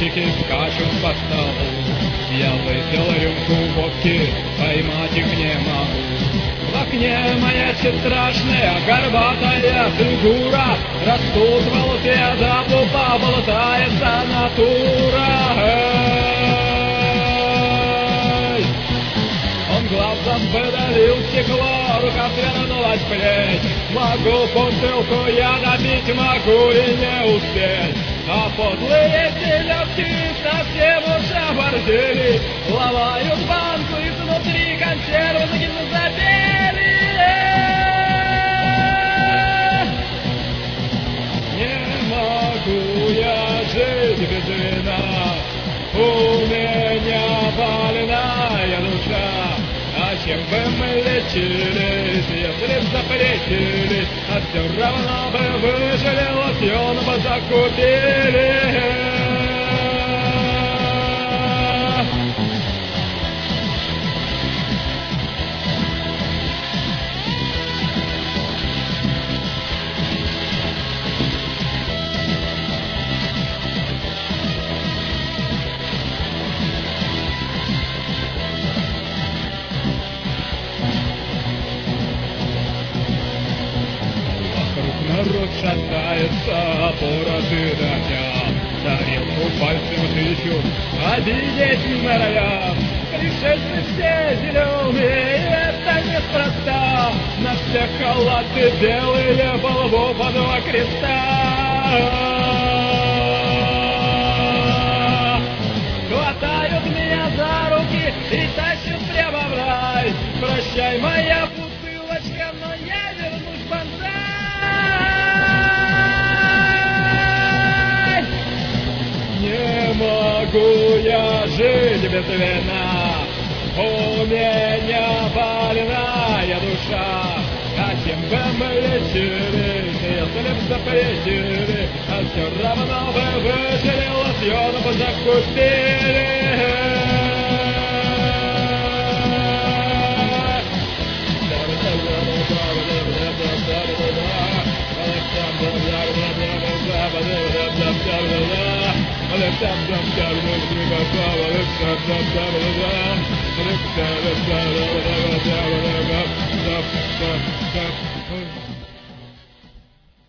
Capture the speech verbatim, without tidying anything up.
мальчики скачут по столу. Я выпил рюмку водки, поймать их не могу. В окне маячит страшная горбатая фигура. Растут волосы, а за пупа болтается натура. Эй! Он глазом выдавил стекло, рука свернулась плеть. Могу бутылку я набить, могу и не успеть. А подлые селедки совсем уж оборзели, ломают банку изнутри, консервы накину забели. Не могу я жить без вина, у меня больная душа. А чем бы мы лечились, если б запретили, а все равно бы выжили, лосьон бы закупили. Народ шатается, породы дня, тарелку пальцем тычут, обидеть норовят. Пришельцы все зеленые, это неспроста, на всех халаты белые, по лбу по два креста. Хватают меня за руки и тащат прямо в рай. Прощай, моя бутылочка, но я вернусь в банзай. Не могу я жить без вина, у меня больная душа. А чем бы мы лечились, если б запретили, а все равно бы выжили, лосьон бы закупили. Let's